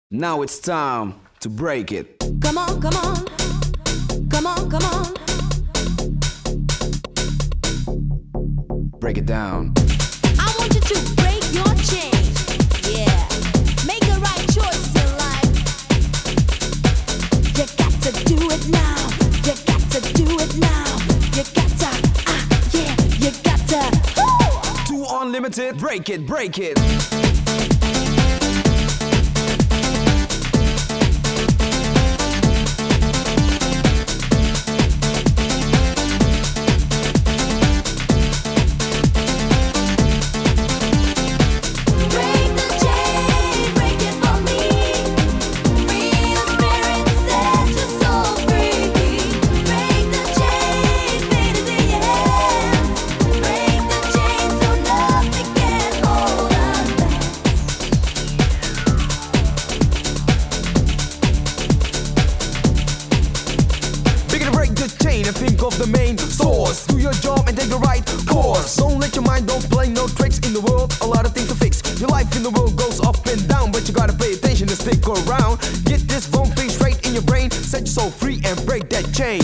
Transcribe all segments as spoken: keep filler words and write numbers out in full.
Now it's time to break it. Come on, come on, come on, come on. Break it down. I want you to break your chain. Yeah, make the right choice in life. You got to do it now. You got to do it now. You got to, ah, yeah, you got to. Woo! Too unlimited. Break it, break it. And think of the main source. Do your job and take the right course. Don't let your mind, don't play no tricks in the world. A lot of things to fix. Your life in the world goes up and down, but you gotta pay attention and stick around. Get this phone thing straight in your brain. Set your soul free and break that chain.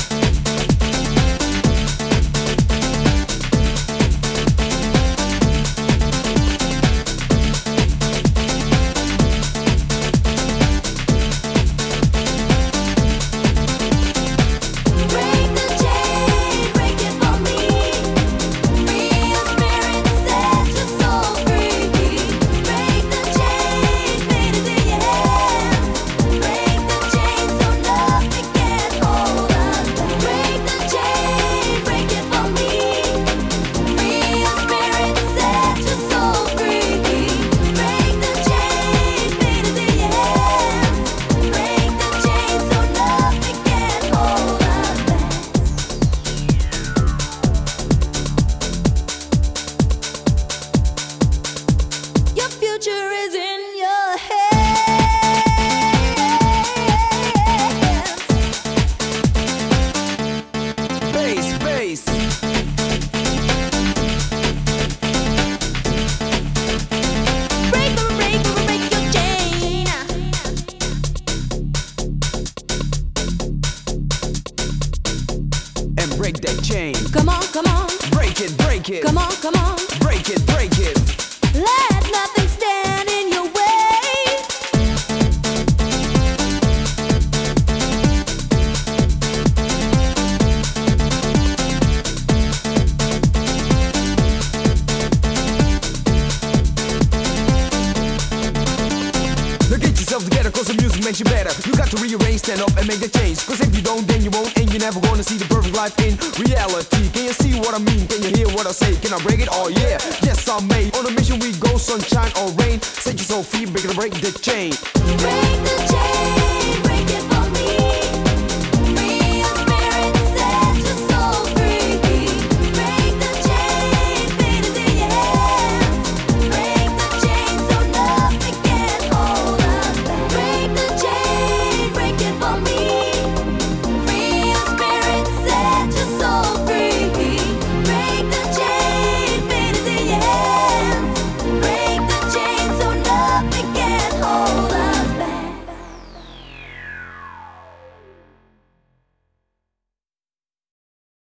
Break that chain. Come on, come on. Break it, break it. Come on, come on. Break it, break it. Let nothing stand in your way. Now get yourself together, cause the music makes you better. You got to rearrange, stand up and make the change. Cause if you don't, then you won't, and you're never gonna see the perfect life in reality. Can you see what I mean? Can you hear what I say? Can I break it? Oh yeah, yes I may. On a mission we go, sunshine or rain. Set yourself free, break it, break the chain. Break the chain.